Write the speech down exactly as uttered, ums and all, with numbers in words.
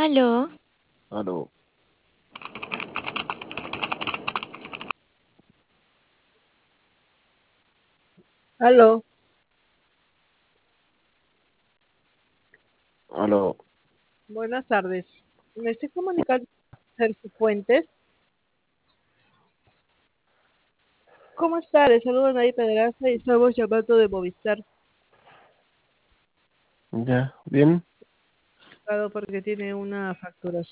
Aló, Aló, Aló, aló. buenas tardes. Me estoy comunicando con Sergio Fuentes. ¿Cómo está? Le saludo a Nadie Pedraza y estamos llamando de Movistar, Ya, bien. claro, porque tiene una facturación